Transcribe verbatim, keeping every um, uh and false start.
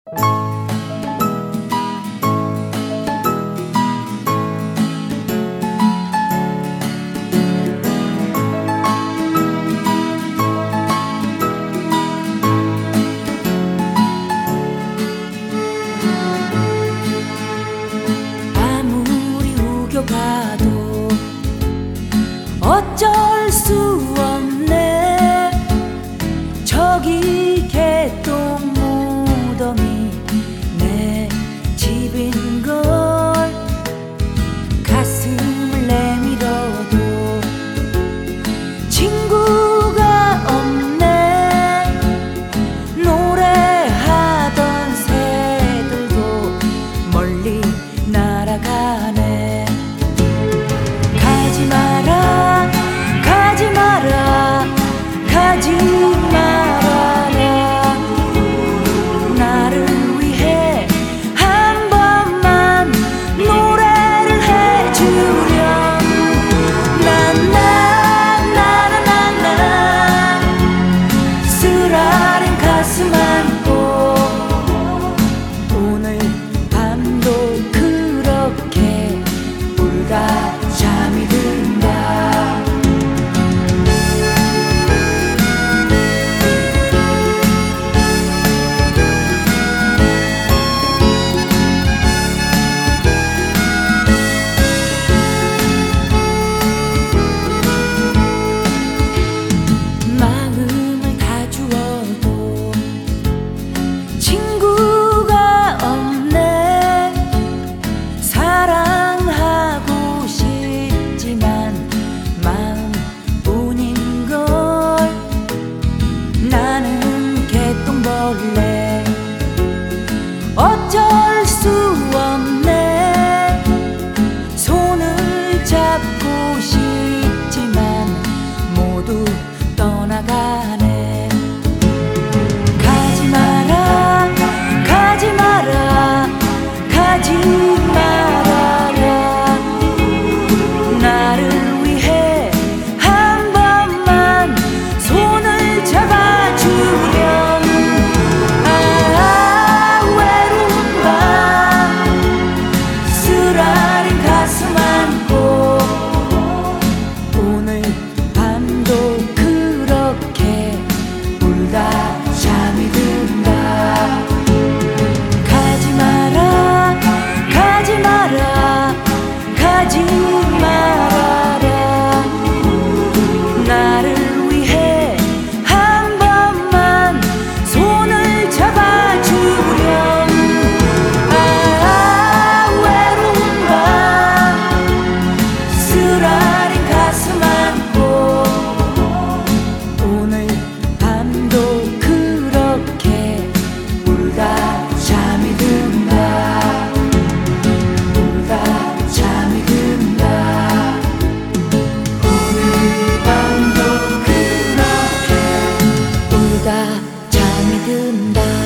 아무리 우겨가도 어쩔 수 없네. 저기 개똥 무덤이 내 집인걸. 가슴을 내밀어도 친구가 없네. 노래하던 새들도 멀리 날아가네. 가지 마라, 가지 마라, 가지 말아라. 나를 위해 한 번만 노래를 해주렴. 나나나나나나 쓰라린 가슴 안고 오늘 밤도 그렇게 울다 잠이 든다. 마음을 다 주어도 친구가 없네. 사랑하고 싶지만 마음뿐인걸. 나는 개똥벌레 어쩔 수 없네. 손을 잡고 싶지만 모두 떠나가네. 가지 마라, 가지 마라, 가지 말아라. 나를 위해 한 번만 손을 잡아주렴. 아, 외로운 밤 쓰라린 가슴 안고 오늘 밤도 그렇게 울다 잠이 든다. 가지 마라, 가지 마라, 가지 말아라. 나를 위해 한 번만 손을 잡아주렴. 아, 외로운 밤 쓰라린 가슴 안고 오늘 밤도 그렇게 울다 잠이 든다. 울다 잠이 든다. 오늘 밤도 그렇게 울다 잠이 든다.